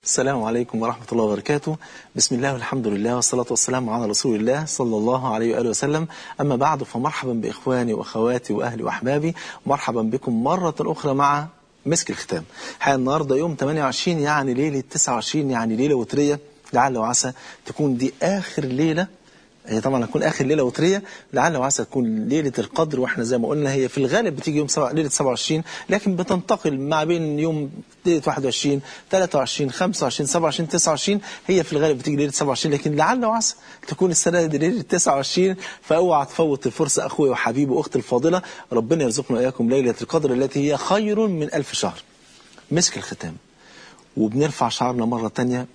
السلام عليكم ورحمة الله وبركاته. بسم الله والحمد لله والصلاة والسلام على رسول الله صلى الله عليه وآله وسلم. أما بعد، فمرحبا بإخواني وأخواتي وأهلي وأحبابي، مرحبا بكم مرة أخرى مع مسك الختام. حقيقة النهاردة يوم 28 يعني ليلة 29، يعني ليلة وترية، لعل وعسى تكون دي آخر ليلة. هي طبعا هتكون آخر ليلة وترية، لعل وعسى تكون ليلة القدر. واحنا زي ما قلنا هي في الغالب بتيجي يوم ليلة 27، لكن بتنتقل ما بين يوم ليلة 21 23 25 27 29. هي في الغالب بتيجي ليلة 27، لكن لعل وعسى تكون السنة دي ليلة 29. فاوعى تفوت الفرصة أخوي وحبيبي وأختي الفاضلة. ربنا يرزقنا إياكم ليلة القدر التي هي خير من 1000 شهر. مسك الختام، وبنرفع شعرنا مرة تانية،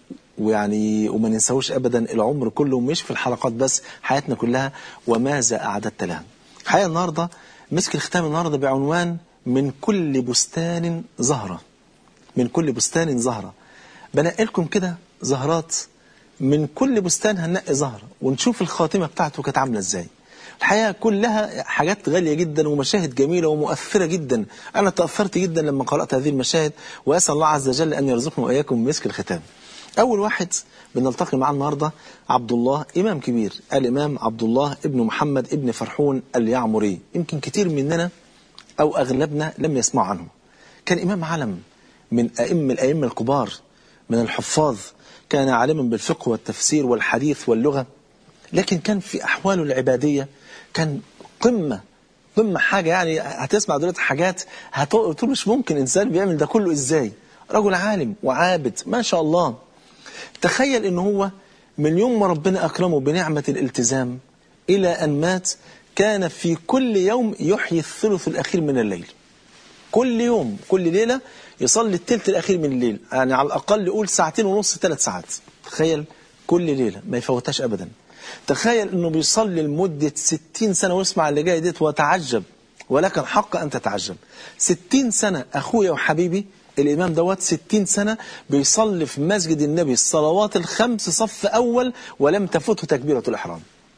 وما ننساوش أبدا العمر كله، مش في الحلقات بس، حياتنا كلها. وماذا أعددت لها؟ حقيقة النهاردة مسك الختام النهاردة بعنوان من كل بستان زهرة. من كل بستان زهرة. بنقل لكم كده زهرات من كل بستان، هننقي زهرة ونشوف الخاتمة بتاعته كانت عاملة ازاي. الحقيقة كلها حاجات غالية جدا ومشاهد جميلة ومؤثرة جدا. أنا تأثرت جدا لما قرأت هذه المشاهد، وأسأل الله عز وجل أن يرزقنا وإياكم مسك الختام. أول واحد بنلتقي معاه النهاردة عبد الله، إمام كبير، الإمام عبد الله ابن محمد ابن فرحون اليعمري. يمكن كتير مننا أو أغلبنا لم يسمع عنه. كان إمام علم من الأئمة الكبار، من الحفاظ. كان عالما بالفقه والتفسير والحديث واللغة، لكن كان في أحواله العبادية كان قمة حاجة. يعني هتسمع دلوقتي حاجات هتقول مش ممكن إنسان بيعمل ده كله إزاي. رجل عالم وعابد ما شاء الله. تخيل إنه هو من يوم ما ربنا أكرمه بنعمة الالتزام إلى أن مات، كان في كل يوم يحيي الثلث الأخير من الليل. كل يوم كل ليلة يصلي الثلث الأخير من الليل، يعني على الأقل يقول 2.5 3 ساعات. تخيل كل ليلة ما يفوتهاش أبدا. تخيل أنه بيصلي لمدة 60 سنة، واسمع اللي جاي ديت وتعجب، ولك الحق أن تتعجب. 60 سنة أخويا وحبيبي، الإمام دوت 60 سنة بيصلي في مسجد النبي الصلوات الخمس صف أول، ولم تفته تكبيرة الإحرام.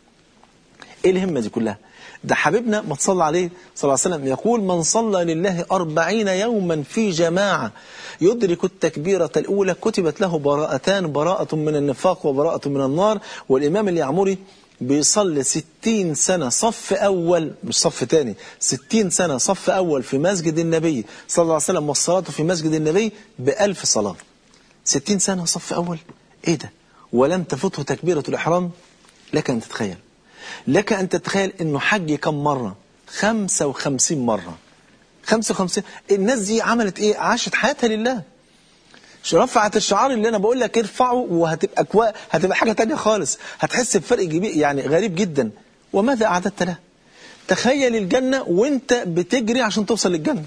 إيه الهمة دي كلها؟ ده حبيبنا ما تصلى عليه صلى الله عليه وسلم يقول: من صلى لله 40 يوما في جماعة يدرك التكبيرة الأولى كتبت له براءتان، براءة من النفاق وبراءة من النار. والإمام اليعمري بيصلي 60 سنة صف أول، مش صف تاني، 60 سنة صف أول في مسجد النبي صلى الله عليه وسلم، والصلاة في مسجد النبي ب1000 صلاة. 60 سنة صف أول، إيه ده؟ ولم تفته تكبيرة الإحرام. لك أن تتخيل، لك أن تتخيل أنه حج كم مرة؟ 55 مرة. 55. الناس دي عملت إيه؟ عاشت حياتها لله، رفعت الشعار اللي أنا بقول لك ارفعه، وهتبقى هتبقى حاجة تانية خالص، هتحس بفرق كبير يعني غريب جدا. وماذا أعددت له؟ تخيل الجنة وانت بتجري عشان توصل للجنة،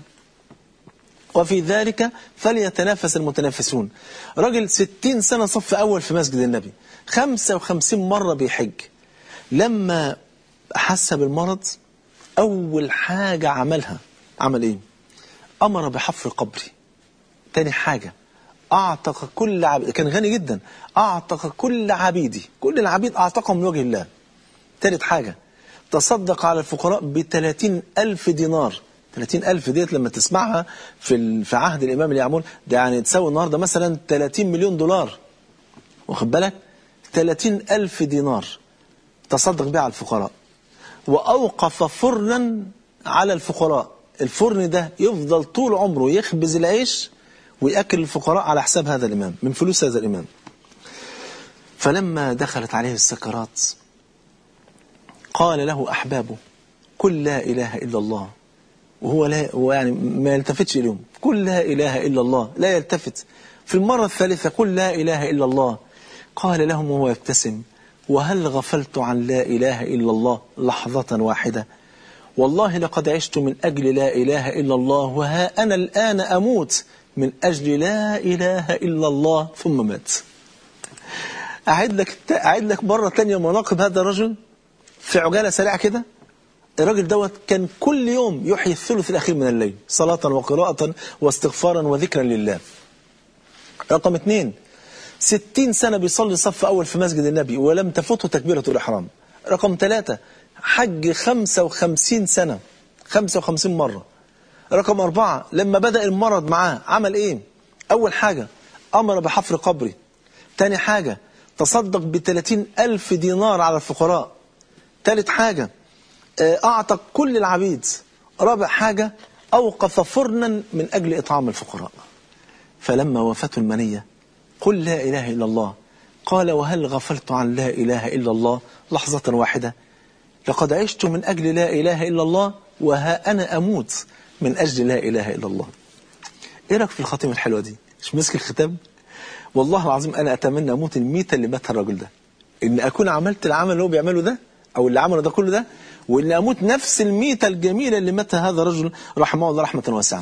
وفي ذلك فليتنافس المتنافسون. راجل 60 سنة صف أول في مسجد النبي، 55 مرة بيحج. لما أحس بالمرض أول حاجة عمل إيه؟ أمر بحفر قبري. تاني حاجة أعتق كل عبيد، كان غني جدا، أعتق كل عبيدي، كل العبيد أعتقهم من وجه الله. تالت حاجة تصدق على الفقراء ب30,000 دينار. 30,000 ديت لما تسمعها في عهد الإمام اليعمري، ده يعني تساوي النهاردة مثلا 30 مليون دولار، واخد بالك؟ 30,000 دينار تصدق بها على الفقراء. وأوقف فرنا على الفقراء، الفرن ده يفضل طول عمره يخبز العيش ويأكل الفقراء على حساب هذا الإمام، من فلوس هذا الإمام. فلما دخلت عليه السكرات قال له أحبابه: قل لا إله إلا الله. وهو يعني ما يلتفتش اليوم، قل لا إله إلا الله، لا يلتفت. في المرة الثالثة: قل لا إله إلا الله. قال لهم وهو يبتسم: وهل غفلت عن لا إله إلا الله لحظة واحدة؟ والله لقد عشت من أجل لا إله إلا الله، وها أنا الآن أموت من أجل لا إله إلا الله. ثم مات. أعيد لك مرة تانية مناقب هذا الرجل في عجالة سريعة كده. الراجل دوت كان كل يوم يحيي الثلث الأخير من الليل صلاة وقراءة واستغفارا وذكرا لله. رقم 2: 60 سنة بيصلي صف أول في مسجد النبي ولم تفته تكبيرة الإحرام. رقم 3: حج 55 سنة، 55 مرة. رقم 4: لما بدأ المرض معاه عمل إيه؟ أول حاجة أمر بحفر قبري. تاني حاجة تصدق ب30,000 دينار على الفقراء. تالت حاجة أعتق كل العبيد. رابع حاجة أوقف فرنا من أجل إطعام الفقراء. فلما وافته المنية قل لا إله إلا الله، قال وهل غفلت عن لا إله إلا الله لحظة واحدة؟ لقد عشت من أجل لا إله إلا الله، وها أنا أموت من أجل لا إله إلا الله. إيه رأيك في الخاتمة الحلوة دي؟ مش مسك الختام؟ والله العظيم أنا أتمنى أموت الميتة اللي ماتها الراجل ده، إن أكون عملت العمل اللي هو بيعمله ده أو اللي عمله ده كله ده، وإن أموت نفس الميتة الجميلة اللي ماتها هذا الرجل رحمه الله رحمة واسعة.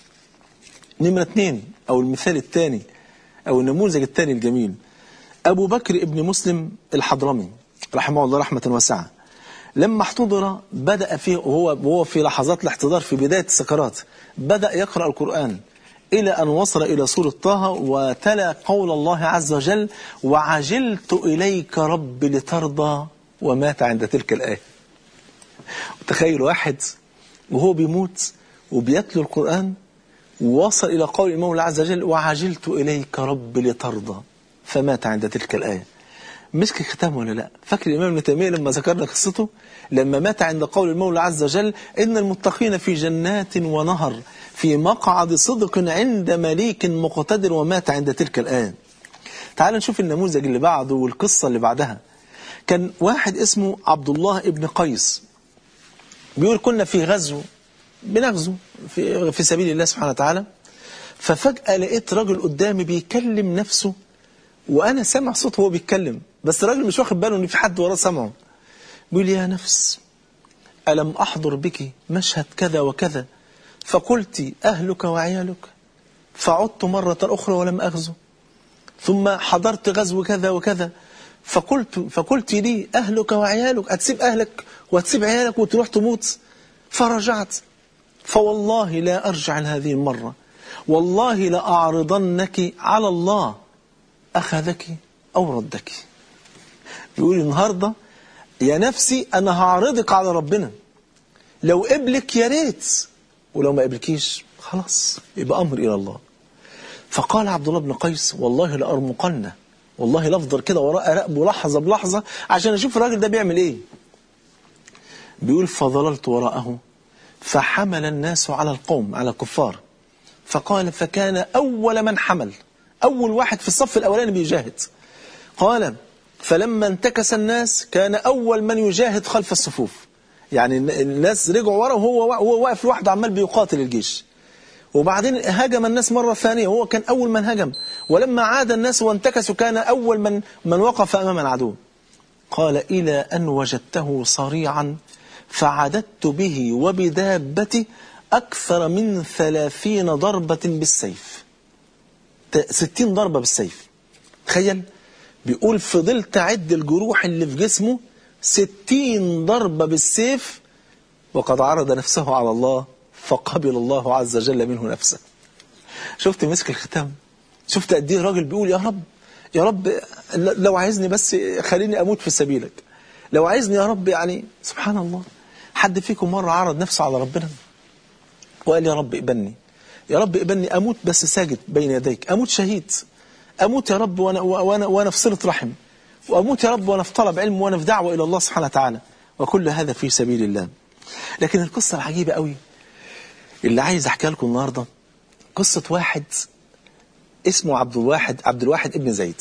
نمرة 2 أو المثال الثاني أو النموذج الثاني الجميل، أبو بكر ابن مسلم الحضرمي رحمه الله رحمة واسعة. لما احتضر بدأ فيه وهو في لحظات الاحتضار في بداية السكرات بدأ يقرأ القرآن إلى أن وصل إلى سورة طه وتلا قول الله عز وجل وعجلت إليك رب لترضى، ومات عند تلك الآية. تخيل واحد وهو بيموت وبيتلو القرآن ووصل إلى قول المولى عز وجل وعجلت إليك رب لترضى، فمات عند تلك الآية. مسك الختام ولا لا؟ فاكر الإمام ابن تيمية لما ذكرنا قصته لما مات عند قول المولى عز وجل إن المتقين في جنات ونهر في مقعد صدق عند مليك مقتدر، ومات عند تلك الآية. تعال نشوف النموذج اللي بعده والقصة اللي بعدها. كان واحد اسمه عبد الله ابن قيس بيقول كنا في غزو بنغزو في سبيل الله سبحانه وتعالى، ففجأة لقيت رجل قدامي بيكلم نفسه وأنا سامع صوته وهو بيتكلم، بس الراجل مش واخد باله إن في حد وراه سامعه. بيقول يا نفس ألم أحضر بك مشهد كذا وكذا فقلت أهلك وعيالك، فعدت مرة أخرى ولم أغزو، ثم حضرت غزو كذا وكذا فقلت لي أهلك وعيالك، هتسيب أهلك وهتسيب عيالك وتروح تموت؟ فرجعت فوالله لا أرجع هذه المرة، والله لأعرضنك على الله أخذك أو ردك. يقول النهاردة يا نفسي أنا هعرضك على ربنا، لو قبلك يا ريت، ولو ما قبلكيش خلاص يبقى أمر إلى الله. فقال عبد الله بن قيس والله لأرمقنه، والله لأفضل كده وراء أراقبه لحظة بلحظة عشان أشوف الراجل ده بيعمل إيه. بيقول فظللت وراءه فحمل الناس على القوم على الكفار، فقال فكان أول من حمل، أول واحد في الصف الأولاني بيجاهد. قال فلما انتكس الناس كان أول من يجاهد خلف الصفوف، يعني الناس رجعوا ورا وهو واقف لوحده عمال بيقاتل الجيش. وبعدين هجم الناس مرة ثانية وهو كان أول من هجم، ولما عاد الناس وانتكسوا كان أول من وقف أمام العدو. قال إلى أن وجدته صريعا فعددت به وبدابتي أكثر من 30 ضربة بالسيف، 60 ضربة بالسيف. تخيل، بيقول فضلت أعد الجروح اللي في جسمه 60 ضربة بالسيف، وقد عرض نفسه على الله فقبل الله عز وجل منه نفسه. شفت مسك الختام؟ شفت قد ايه الراجل بيقول يا رب يا رب لو عايزني بس خليني أموت في سبيلك، لو عايزني يا رب. يعني سبحان الله، حد فيكم مرة عرض نفسه على ربنا وقال يا رب اقبلني، يا رب اقبلني أموت بس ساجد بين يديك، أموت شهيد، أموت يا رب وأنا في صلة رحم، وأموت يا رب وأنا في طلب علم وأنا في دعوة إلى الله سبحانه وتعالى، وكل هذا في سبيل الله. لكن القصة العجيبة قوي اللي عايز أحكي لكم النهاردة قصة واحد اسمه عبد الواحد ابن زيد.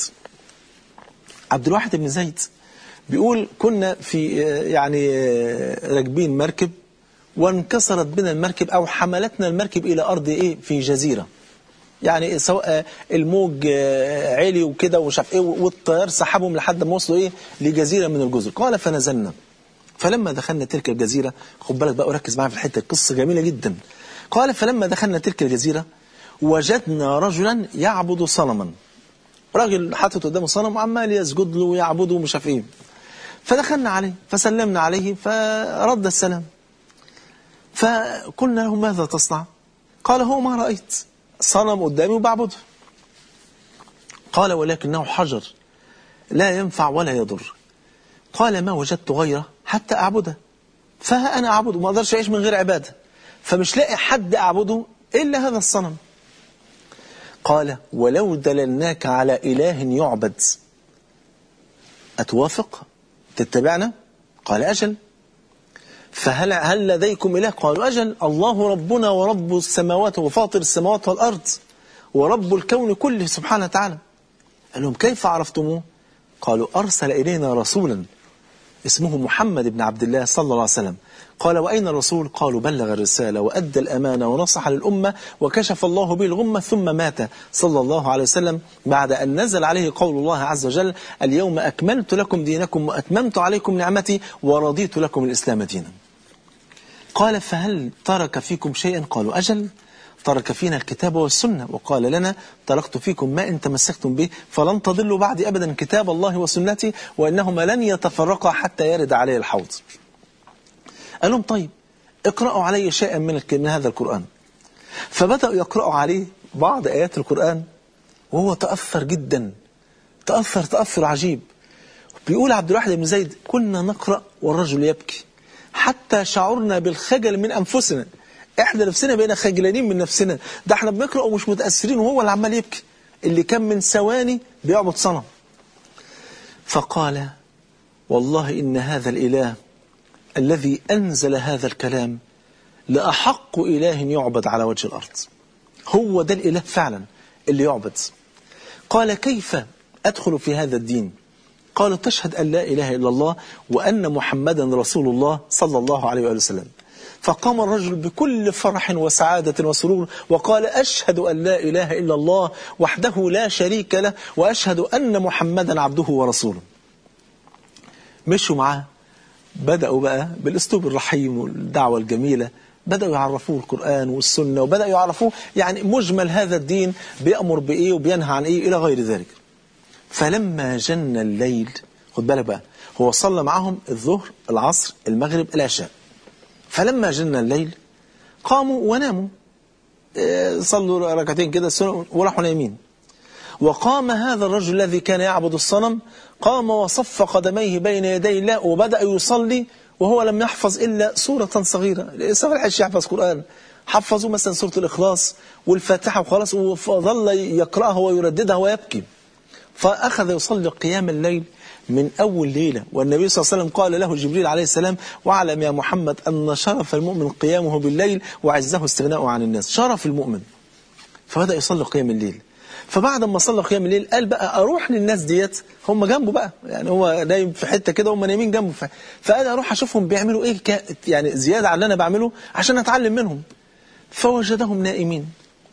عبد الواحد ابن زيد بيقول كنا في يعني راكبين مركب وانكسرت بنا المركب أو حملتنا المركب إلى أرض في جزيرة، يعني سواء الموج عالي وكده ومش عارف والطيار سحبهم لحد ما وصلوا لجزيرة من الجزر. قال فنزلنا، فلما دخلنا تلك الجزيرة، خد بالك بقى وركز معايا في الحتة، القصة جميلة جدا. قال فلما دخلنا تلك الجزيرة وجدنا رجلا يعبد صنما، راجل حاطط قدامه صنم وعمال يسجد له ويعبده ومش عارف ايه. فدخلنا عليه فسلمنا عليه فرد السلام، فقلنا له ماذا تصنع؟ قال هو ما رأيت صنم قدامي وبعبده. قال ولكنه حجر لا ينفع ولا يضر. قال ما وجدت غيره حتى أعبده، فها أنا أعبده، ما أقدرش أعيش من غير عبادة، فمش لاقي حد أعبده إلا هذا الصنم. قال ولو دللناك على إله يعبد أتوافق تتبعنا؟ قال أجل. فهل لديكم إله؟ قالوا أجل، الله ربنا ورب السماوات وفاطر السماوات والأرض ورب الكون كله سبحانه وتعالى. قال لهم كيف عرفتموه؟ قالوا أرسل إلينا رسولا اسمه محمد بن عبد الله صلى الله عليه وسلم. قال وأين الرسول؟ قالوا بلغ الرسالة وأدى الأمانة ونصح للأمة وكشف الله به الغمة ثم مات صلى الله عليه وسلم بعد أن نزل عليه قول الله عز وجل اليوم أكملت لكم دينكم وأتممت عليكم نعمتي ورضيت لكم الإسلام دينا. قال فهل ترك فيكم شيئا؟ قالوا أجل، ترك فينا الكتاب والسنة وقال لنا تركت فيكم ما إن تمسكتم به فلن تضلوا بعد أبدا كتاب الله وسنتي وإنهما لن يتفرقا حتى يرد عليه الحوض. قال لهم طيب اقرأوا علي شيئا من هذا القرآن. فبدأوا يقرأوا عليه بعض آيات القرآن وهو تأثر جدا، تأثر عجيب. بيقول عبد الواحد بن زيد كنا نقرأ والرجل يبكي حتى شعرنا بالخجل من أنفسنا، احنا نفسنا بقينا خجلانين من نفسنا، ده احنا بنقرأ ومش متأثرين وهو اللي عمال يبكي اللي كان من ثواني بيعبد صنم. فقال والله إن هذا الإله الذي أنزل هذا الكلام لأحق إله يعبد على وجه الأرض، هو ده الإله فعلا اللي يعبد. قال كيف أدخل في هذا الدين؟ قالوا تشهد أن لا إله إلا الله وأن محمدا رسول الله صلى الله عليه وآله وسلم. فقام الرجل بكل فرح وسعادة وسرور وقال أشهد أن لا إله إلا الله وحده لا شريك له وأشهد أن محمدا عبده ورسوله. مشوا معاه، بدأوا بقى بالأسلوب الرحيم والدعوة الجميلة، بدأوا يعرفوه القرآن والسنة وبدأوا يعرفوه يعني مجمل هذا الدين بيأمر بإيه وبينهى عن إيه إلى غير ذلك. فلما جن الليل، خد بالك بقى، هو صلى معهم الظهر العصر المغرب العشاء، فلما جن الليل قاموا وناموا، صلوا ركعتين كده وراحوا نايمين. وقام هذا الرجل الذي كان يعبد الصنم، قام وصف قدميه بين يدي الله وبدأ يصلي وهو لم يحفظ إلا سورة صغيرة. لسه ما لحقش يحفظ قرآن، حفظوا مثلا سورة الإخلاص والفاتحة وخلاص، وظل يقرأها ويرددها ويبكي. فأخذ يصلي قيام الليل من أول ليلة، والنبي صلى الله عليه وسلم قال له جبريل عليه السلام واعلم يا محمد أن شرف المؤمن قيامه بالليل وعزه استغناؤه عن الناس، شرف المؤمن. فبدأ يصلي قيام الليل. فبعد ما صلى قيام الليل قال بقى أروح للناس ديت، هم جنبه بقى، يعني هو نايم في حتة كده هم نايمين جنبه، فقال أروح أشوفهم بيعملوا إيه يعني زيادة على اللي أنا بعمله عشان أتعلم منهم. فوجدهم نائمين،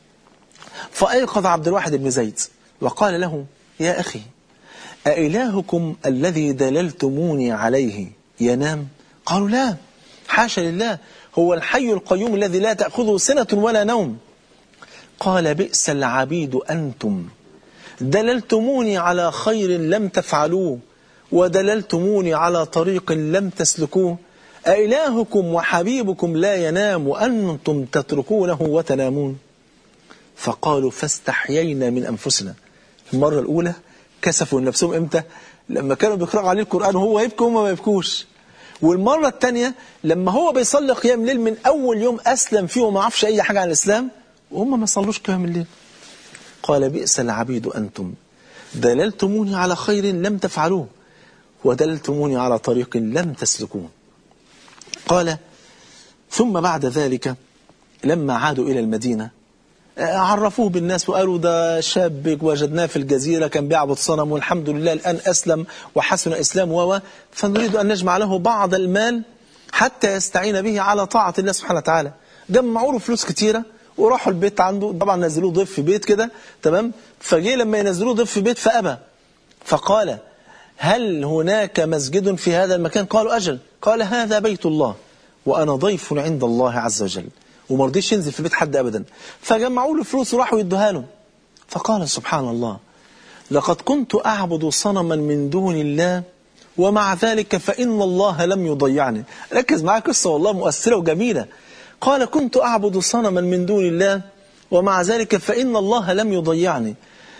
فأيقظ عبد الواحد بن زيد وقال له يا أخي أإلهكم الذي دللتموني عليه ينام؟ قالوا لا حاشا لله، هو الحي القيوم الذي لا تأخذه سنة ولا نوم. قال بئس العبيد أنتم، دللتموني على خير لم تفعلوه ودللتموني على طريق لم تسلكوه. أإلهكم وحبيبكم لا ينام وأنتم تتركونه وتنامون؟ فقالوا فاستحيينا من أنفسنا. المرة الأولى كسفوا نفسهم إمتى؟ لما كانوا بيقرأوا عليه القرآن وهو يبكي وهم ما يبكوش. والمرة الثانية لما هو بيصلي قيام الليل من أول يوم أسلم فيه وما عرفش أي حاجة عن الإسلام وهم ما صلوش قيام الليل. قال بئس العبيد أنتم، دللتموني على خير لم تفعلوه ودللتموني على طريق لم تسلكوه. قال ثم بعد ذلك لما عادوا إلى المدينة عرفوه بالناس وقالوا ده شاب وجدناه في الجزيرة كان بيعبد صنم والحمد لله الآن أسلم وحسن إسلامه، فنريد أن نجمع له بعض المال حتى يستعين به على طاعة الله سبحانه وتعالى. جمعوا له فلوس كتيرة وراحوا البيت عنده، طبعا نزلوه ضيف في بيت كده تمام. فجي لما ينزلوه ضيف في بيت فأبى، فقال هل هناك مسجد في هذا المكان؟ قالوا أجل. قال هذا بيت الله وأنا ضيف عند الله عز وجل، وما رضيش ينزل في بيت حد أبدا. فجمعوا له فلوس وراحوا يدوها له. فقال سبحان الله لقد كنت أعبد صنما من دون الله ومع ذلك فإن الله لم يضيعني. ركز معايا، قصة والله مؤثرة وجميلة. قال كنت أعبد صنما من دون الله ومع ذلك فإن الله لم يضيعني.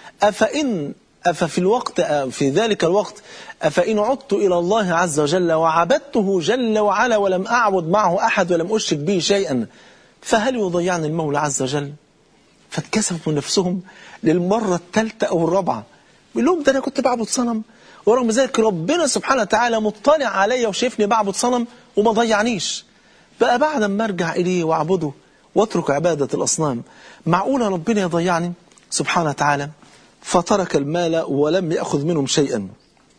في ذلك الوقت أفإن عدت إلى الله عز وجل وعبدته جل وعلا ولم أعبد معه أحد ولم أشرك به شيئا فهل يضيعني المولى عز وجل؟ فاتكسفوا من نفسهم للمرة الثالثة أو الرابعة، بيقول لهم ده أنا كنت بعبد صنم، ورغم ذلك ربنا سبحانه وتعالى مطلع عليا وشايفني بعبد صنم وما ضيعنيش. بقى بعد ما أرجع إليه وأعبده واترك عبادة الأصنام، معقولة ربنا يضيعني؟ سبحانه وتعالى فترك المال ولم يأخذ منهم شيئا.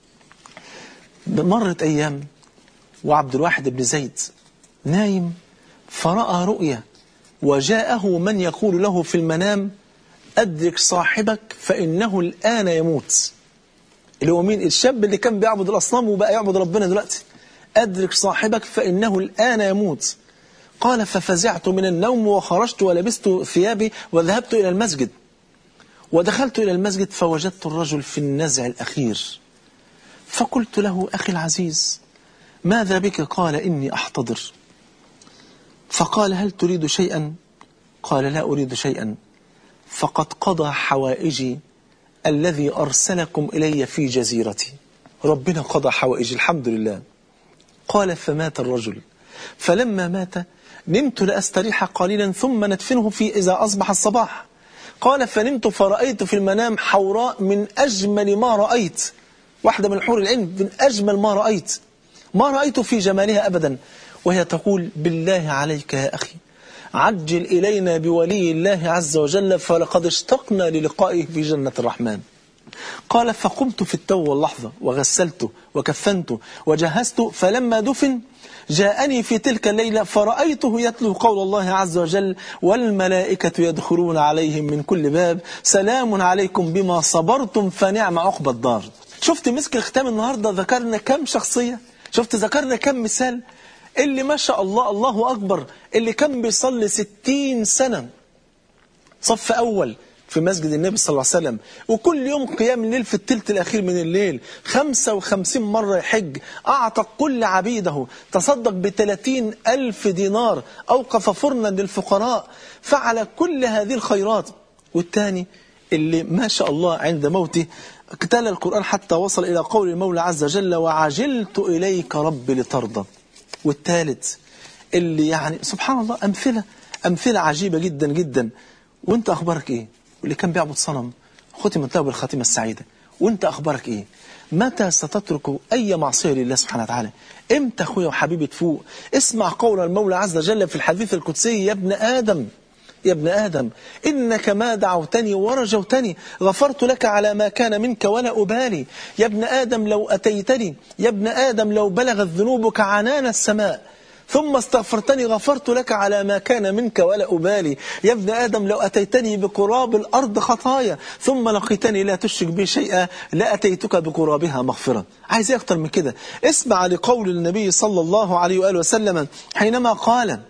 مرت أيام وعبد الواحد بن زيد نايم فرأى رؤيا، وجاءه من يقول له في المنام أدرك صاحبك فإنه الآن يموت. اللي هو مين؟ الشاب اللي كان بيعبد الأصنام وبقى يعبد ربنا دلوقتي. أدرك صاحبك فإنه الآن يموت. قال ففزعت من النوم وخرجت ولبست ثيابي وذهبت إلى المسجد، ودخلت إلى المسجد فوجدت الرجل في النزع الأخير، فقلت له أخي العزيز ماذا بك؟ قال إني أحتضر. فقال هل تريد شيئا؟ قال لا أريد شيئا، فقد قضى حوائجي الذي أرسلكم إلي في جزيرتي. ربنا قضى حوائجي الحمد لله. قال فمات الرجل، فلما مات نمت لأستريح قليلا ثم ندفنه في إذا أصبح الصباح. قال فنمت فرأيت في المنام حوراء من أجمل ما رأيت، واحدة من حور العين من أجمل ما رأيت، ما رأيت في جمالها أبدا، وهي تقول بالله عليك يا أخي عجل إلينا بولي الله عز وجل فلقد اشتقنا للقائه في جنة الرحمن. قال فقمت في التو واللحظة وغسلته وكفنته وجهزته، فلما دفن جاءني في تلك الليلة فرأيته يتلو قول الله عز وجل والملائكة يدخلون عليهم من كل باب سلام عليكم بما صبرتم فنعم عقبى الدار. شفت مسك الختام النهاردة ذكرنا كم شخصية، شفت ذكرنا كم مثال. اللي ما شاء الله الله أكبر اللي كان بيصلي 60 سنة صف أول في مسجد النبي صلى الله عليه وسلم، وكل يوم قيام الليل في الثلث الأخير من الليل، 55 مرة يحج، أعتق كل عبيده، تصدق ب30,000 دينار، أوقف فرنا للفقراء، فعل كل هذه الخيرات. والثاني اللي ما شاء الله عند موته تلا القرآن حتى وصل إلى قول المولى عز وجل وعجلت إليك رب لترضى. والثالث اللي يعني سبحان الله أمثلة عجيبة جدا جدا. وانت أخبارك إيه؟ واللي كان بيعبد صنم ختمت له بالخاتمة السعيدة، وانت أخبارك إيه؟ متى ستترك أي معصية لله سبحانه وتعالى؟ امتى أخويا وحبيبي تفوق؟ اسمع قول المولى عز وجل في الحديث القدسي يا ابن آدم إنك ما دعوتني ورجوتني غفرت لك على ما كان منك ولا أبالي. يا ابن آدم لو أتيتني، يا ابن آدم لو بلغت ذنوبك عنان السماء ثم استغفرتني غفرت لك على ما كان منك ولا أبالي. يا ابن آدم لو أتيتني بقراب الأرض خطايا ثم لقيتني لا تشرك بي شيئا لأتيتك بقرابها مغفرة. عايز أكتر من كده؟ اسمع لقول النبي صلى الله عليه وآله وسلم حينما قال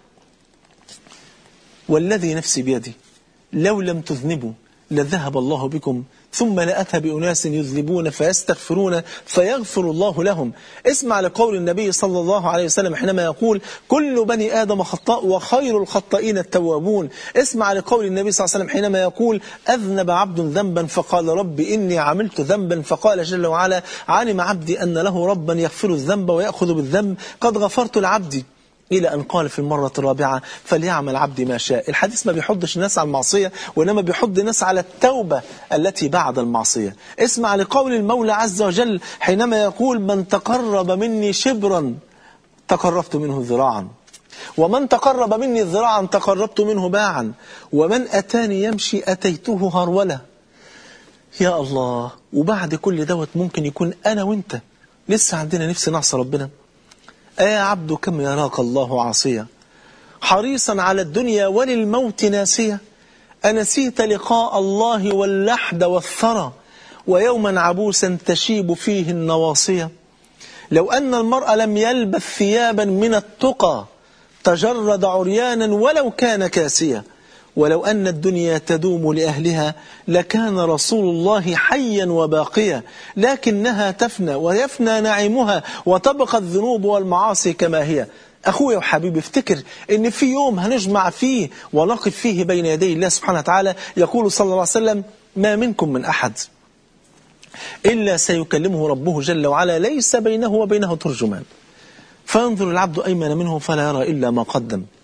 والذي نفسي بيدي لو لم تذنبوا لذهب الله بكم ثم لأتى بأناس يذنبون فيستغفرون فيغفر الله لهم. اسمع لقول النبي صلى الله عليه وسلم حينما يقول كل بني آدم خطاء وخير الخطائين التوابون. اسمع لقول النبي صلى الله عليه وسلم حينما يقول أذنب عبد ذنبا فقال رب إني عملت ذنبا فقال جل وعلا علم عبدي أن له ربا يغفر الذنب ويأخذ بالذنب قد غفرت لعبدي، إلى أن قال في المرة الرابعة فليعمل عبدي ما شاء. الحديث ما بيحضش الناس على المعصية وإنما بيحض الناس على التوبة التي بعد المعصية. اسمع لقول المولى عز وجل حينما يقول من تقرب مني شبرا تقربت منه ذراعا، ومن تقرب مني ذراعا تقربت منه باعا، ومن أتاني يمشي أتيته هرولة. يا الله، وبعد كل دوت ممكن يكون أنا وإنت لسه عندنا نفس نعصى ربنا. يا عبد كم يراك الله عاصيا حريصا على الدنيا وللموت ناسيا، أنسيت لقاء الله واللحد والثرى ويوما عبوسا تشيب فيه النواصية. لو أن المرء لم يلبث ثيابا من التقى تجرد عريانا ولو كان كاسيا، ولو أن الدنيا تدوم لأهلها لكان رسول الله حيا وباقيا، لكنها تفنى ويفنى نعيمها وتبقى الذنوب والمعاصي كما هي. أخويا وحبيبي افتكر إن في يوم هنجمع فيه ونقف فيه بين يدي الله سبحانه وتعالى. يقول صلى الله عليه وسلم ما منكم من أحد إلا سيكلمه ربه جل وعلا ليس بينه وبينه ترجمان، فينظر العبد أيمن منه فلا يرى إلا ما قدم،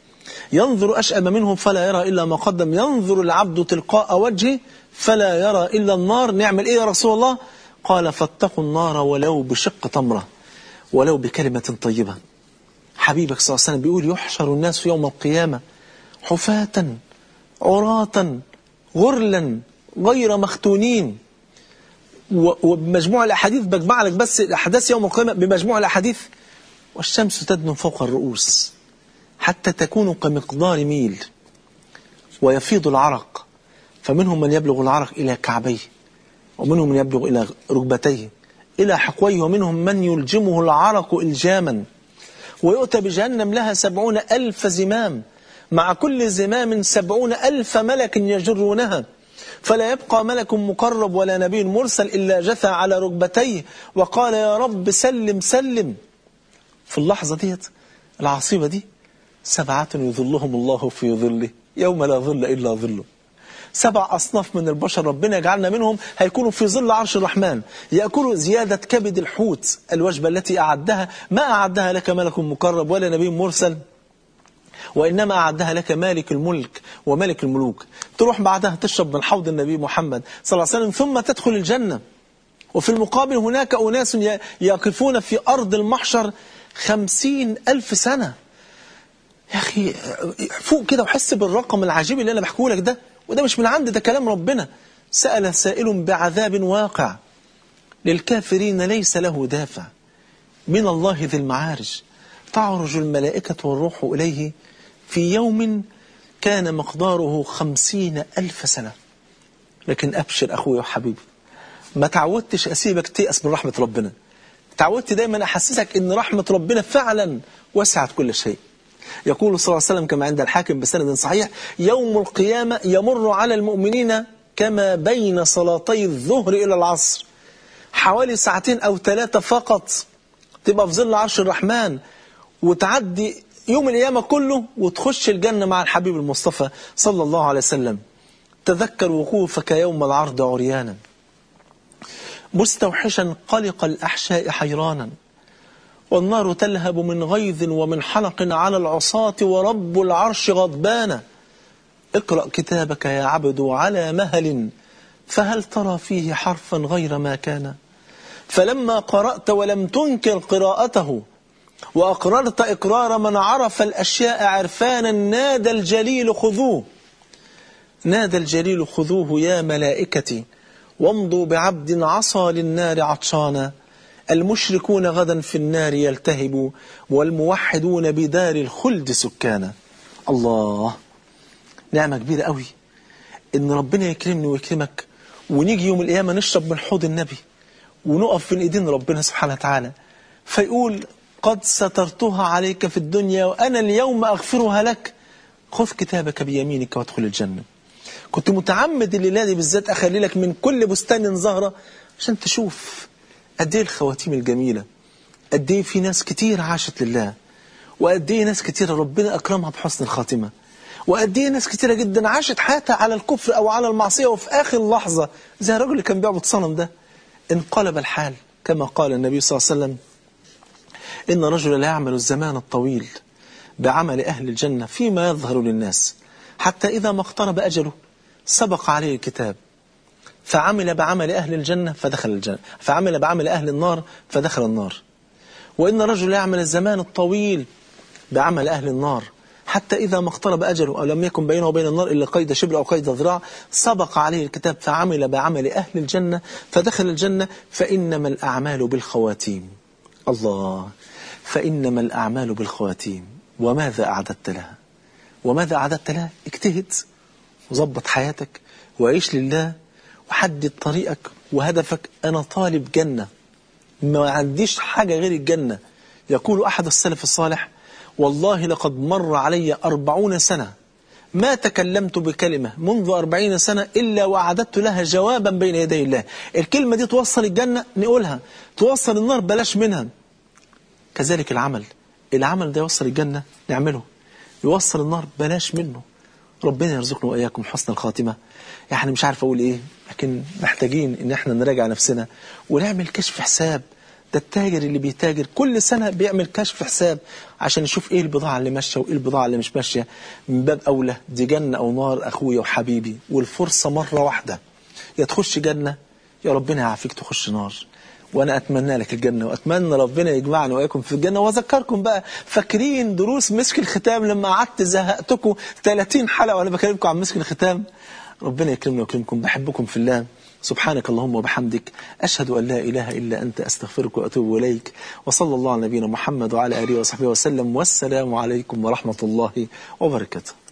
ينظر أشأم منه فلا يرى إلا ما قدم، ينظر العبد تلقاء وجهه فلا يرى إلا النار. نعمل إيه يا رسول الله؟ قال فاتقوا النار ولو بشق تمرة، ولو بكلمة طيبة. حبيبك صلى الله عليه وسلم بيقول يحشر الناس يوم القيامة حفاة عراة غرلا غير مختونين. وبمجموع الأحاديث بجمع لك بس الأحداث يوم القيامة بمجموع الأحاديث. والشمس تدنو فوق الرؤوس حتى تكون كمقدار ميل، ويفيض العرق، فمنهم من يبلغ العرق إلى كعبيه، ومنهم من يبلغ إلى ركبتيه إلى حقويه، ومنهم من يلجمه العرق إلجاما. ويؤتى بجهنم لها 70,000 زمام، مع كل زمام 70,000 ملك يجرونها، فلا يبقى ملك مقرب ولا نبي مرسل إلا جثى على ركبتيه وقال يا رب سلم سلم. في اللحظة ديت العصيبة دي 7 يظلهم الله في ظله يوم لا ظل إلا ظله. 7 أصناف من البشر ربنا يجعلنا منهم هيكونوا في ظل عرش الرحمن، يأكلوا زيادة كبد الحوت، الوجبة التي أعدها ما أعدها لك ملك مقرب ولا نبي مرسل، وإنما أعدها لك مالك الملك وملك الملوك. تروح بعدها تشرب من حوض النبي محمد صلى الله عليه وسلم ثم تدخل الجنة. وفي المقابل هناك أناس يقفون في أرض المحشر 50,000 سنة. يا أخي فوق كده وحس بالرقم العجيب اللي أنا بحكيه لك ده، وده مش من عند، ده كلام ربنا. سأل سائل بعذاب واقع للكافرين ليس له دافع من الله ذي المعارج، تعرج الملائكة والروح إليه في يوم كان مقداره 50,000 سنة. لكن أبشر أخوي وحبيبي، ما تعودتش أسيبك تيأس من رحمة ربنا، تعودت دايما أحسسك أن رحمة ربنا فعلا وسعت كل شيء. يقول صلى الله عليه وسلم كما عند الحاكم بسند صحيح يوم القيامة يمر على المؤمنين كما بين صلاتي الظهر إلى العصر، حوالي 2 أو 3 فقط، تبقى في ظل عرش الرحمن وتعدي يوم القيامة كله وتخش الجنة مع الحبيب المصطفى صلى الله عليه وسلم. تذكر وقوفك يوم العرض عريانا مستوحشا قلق الأحشاء حيرانا، والنار تلهب من غيظ ومن حلق على العصاة ورب العرش غضبانا. اقرأ كتابك يا عبد على مهل فهل ترى فيه حرفا غير ما كان، فلما قرأت ولم تنكر قراءته وأقررت إقرار من عرف الأشياء عرفانا نادى الجليل خذوه، نادى الجليل خذوه يا ملائكتي وامضوا بعبد عصى للنار عطشانا، المشركون غدا في النار يلتهبوا والموحدون بدار الخلد سكانا. الله، نعمة كبيرة قوي إن ربنا يكرمني ويكرمك ونيجي يوم القيامة نشرب من حوض النبي ونقف في ايدين ربنا سبحانه وتعالى فيقول قد سترتها عليك في الدنيا وأنا اليوم أغفرها لك، خذ كتابك بيمينك وادخل الجنة. كنت متعمد الليلة دي بالذات أخلي لك من كل بستان زهرة عشان تشوف قد ايه الخواتيم الجميلة، قد ايه في ناس كتير عاشت لله، وقد ايه ناس كتير ربنا أكرمها بحسن الخاتمة، وقد ايه ناس كتيرة جدا عاشت حياتها على الكفر أو على المعصية وفي آخر لحظة زي الرجل اللي كان بيعبد صنم ده انقلب الحال كما قال النبي صلى الله عليه وسلم إن رجل لا يعمل الزمان الطويل بعمل أهل الجنة فيما يظهر للناس حتى إذا ما اقترب أجله سبق عليه الكتاب فعمل بعمل أهل الجنة فدخل الجنة، فعمل بعمل أهل النار فدخل النار. وإن رجل يعمل الزمان الطويل بعمل أهل النار حتى إذا ما اقترب أجله أو لم يكن بينه وبين النار إلا قيد شبر أو قيد ذراع سبق عليه الكتاب فعمل بعمل أهل الجنة فدخل الجنة. فإنما الأعمال بالخواتيم. الله، فإنما الأعمال بالخواتيم. وماذا أعددت لها؟ وماذا أعددت لها؟ اجتهد وظبط حياتك وعيش لله وحدد طريقك وهدفك. أنا طالب جنة، ما عنديش حاجة غير الجنة. يقول أحد السلف الصالح والله لقد مر علي 40 سنة ما تكلمت بكلمة منذ 40 سنة إلا وأعددت لها جوابا بين يدي الله. الكلمة دي توصل الجنة نقولها، توصل النار بلاش منها. كذلك العمل ده يوصل الجنة نعمله، يوصل النار بلاش منه. ربنا يرزقنا وإياكم حسن الخاتمة. يعني مش عارف أقول إيه، لكن محتاجين إن احنا نراجع نفسنا ونعمل كشف حساب. ده التاجر اللي بيتاجر كل سنة بيعمل كشف حساب عشان يشوف ايه البضاعة اللي ماشية وايه البضاعة اللي مش ماشية. من باب أولى دي جنة أو نار أخويا وحبيبي، والفرصة مرة واحدة، يا تخش جنة يا ربنا يعافيك تخش نار. وأنا أتمنى لك الجنة، وأتمنى ربنا يجمعنا وإياكم في الجنة. وأذكركم بقى، فاكرين دروس مسك الختام لما قعدت زهقتكم 30 حلقة وأنا بكلمكم عن مسك الختام؟ ربنا يكرمنا ويكرمكم، بحبكم في الله. سبحانك اللهم وبحمدك، أشهد أن لا إله إلا أنت، أستغفرك وأتوب إليك. وصلى الله على نبينا محمد وعلى آله وصحبه وسلم، والسلام عليكم ورحمة الله وبركاته.